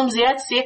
زیاد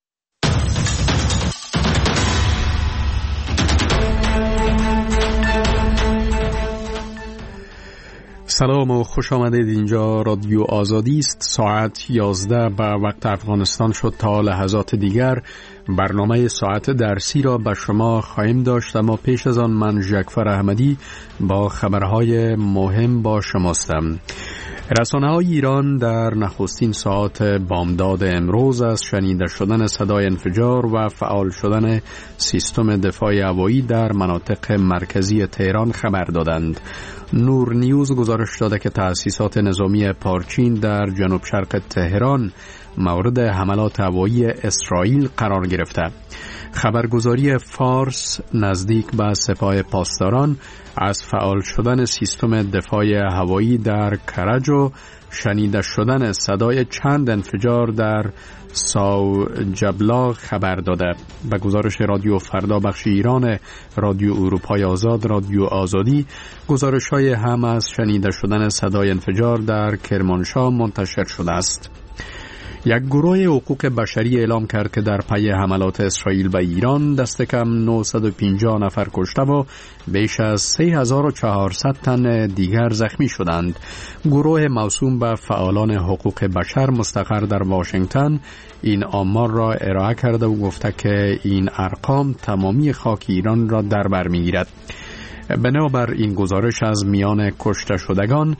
سلام و خوش آمدید. اینجا رادیو آزادی است. ساعت 11 به وقت افغانستان شد. تا لحظات دیگر برنامه ساعت درسی را به شما خواهیم داشت، اما پیش از آن من ژکفر احمدی با خبرهای مهم با شماستم. رسانه‌های ایران در نخستین ساعات بامداد امروز از شنیده شدن صدای انفجار و فعال شدن سیستم دفاع هوایی در مناطق مرکزی تهران خبر دادند. نور نیوز گزارش داده که تأسیسات نظامی پارچین در جنوب شرق تهران مورد حملات هوایی اسرائیل قرار گرفته. خبرگزاری فارس نزدیک به سپاه پاسداران از فعال شدن سیستم دفاع هوایی در کرج و شنیده شدن صدای چند انفجار در ساو جبلا خبر داده. به گزارش رادیو فردا بخش ایران رادیو اروپای آزاد رادیو آزادی، گزارش‌های هم از شنیده شدن صدای انفجار در کرمانشاه منتشر شده است. یک گروه حقوق بشری اعلام کرد که در پی حملات اسرائیل به ایران دست کم 950 نفر کشته و بیش از 3400 تن دیگر زخمی شدند. گروه موسوم به فعالان حقوق بشر مستقر در واشنگتن این آمار را ارائه کرده و گفته که این ارقام تمامی خاک ایران را در بر می‌گیرد. بنابر این گزارش از میان کشته شدگان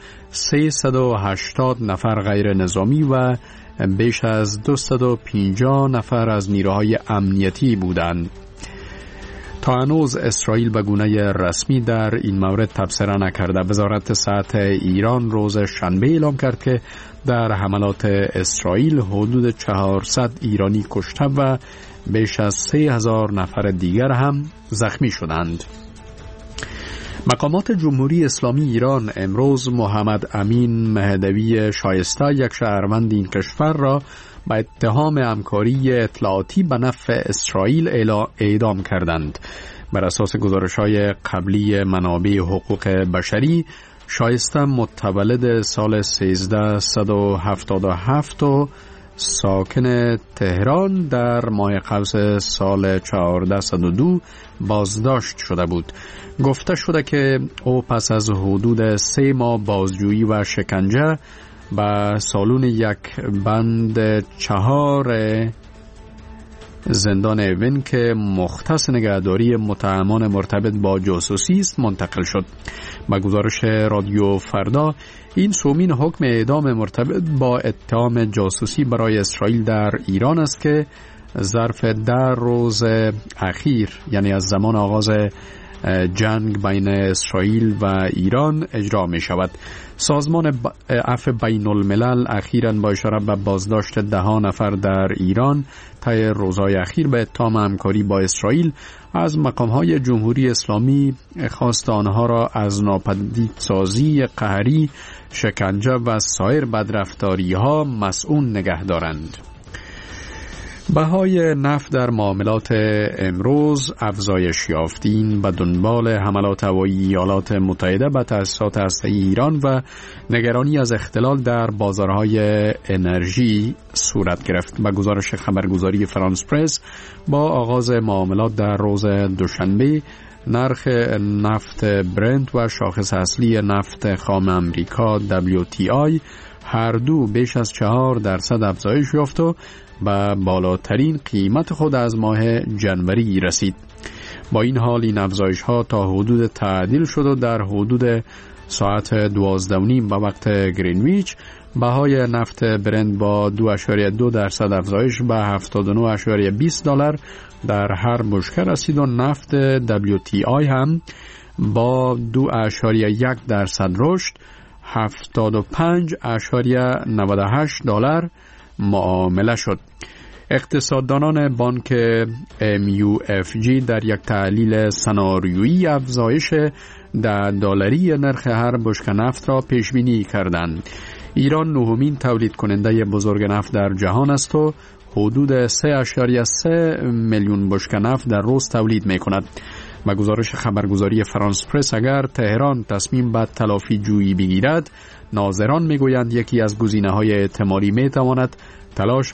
380 نفر غیر نظامی و بیش از 250 نفر از نیروهای امنیتی بودند. تا هنوز اسرائیل به گونه رسمی در این مورد تبصره نکرده. وزارت صحت ایران روز شنبه اعلام کرد که در حملات اسرائیل حدود 400 ایرانی کشته و بیش از 3000 نفر دیگر هم زخمی شدند. مقامات جمهوری اسلامی ایران امروز محمد امین مهدوی شایسته، یک شهروند این کشور را به اتهام همکاری اطلاعاتی به نفع اسرائیل اعدام کردند. بر اساس گزارش‌های قبلی منابع حقوق بشری، شایسته متولد سال 1377 و ساکن تهران در ماه قوس سال 1402 بازداشت شده بود. گفته شده که او پس از حدود 3 ماه بازجویی و شکنجه به سالون یک بند 4 زندان اوین که مختص نگهداری متهمان مرتبط با جاسوسی است منتقل شد. با گزارش رادیو فردا، این سومین حکم اعدام مرتبط با اتهام جاسوسی برای اسرائیل در ایران است که ظرف 10 روز اخیر، یعنی از زمان آغاز جنگ بین اسرائیل و ایران اجرا می شود. سازمان عفو بین الملل اخیراً با اشاره به بازداشت 10 نفر در ایران طی روزهای اخیر به اتهام همکاری با اسرائیل از مقام‌های جمهوری اسلامی خواست آنها را از ناپدیدسازی قهری، شکنجه و سایر بدرفتاری‌ها مسئول نگه دارند. بهای نفت در معاملات امروز افزایش یافت. این به دنبال حملات هوایی ایالات متحده به تأسیسات هسته‌ای ایران و نگرانی از اختلال در بازارهای انرژی صورت گرفت. به گزارش خبرگزاری فرانس پرس، با آغاز معاملات در روز دوشنبه، نرخ نفت برنت و شاخص اصلی نفت خام امریکا WTI هر دو بیش از 4% افزایش یافت و به بالاترین قیمت خود از ماه جنوری رسید. با این حال این افزایش ها تا حدود تعدیل شد و در حدود ساعت 12:30 به وقت گرینویچ بهای نفت برنت با 2.2% افزایش به $79.20 در هر بشکه رسید و نفت WTI هم با 2.1% رشد $75.98 معامله شد. اقتصاددانان بانک MUFG در یک تحلیل سناریویی افزایش $10 نرخ هر بشکه نفت را پیش بینی کردند. ایران نهمین تولید کننده بزرگ نفت در جهان است و حدود 3.3 میلیون بشکه نفت در روز تولید می کند. با گزارش خبرگزاری فرانس پرس، اگر تهران تصمیم به تلافی جویی بگیرد، ناظران میگویند یکی از گزینه‌های احتمالی میتواند تلاش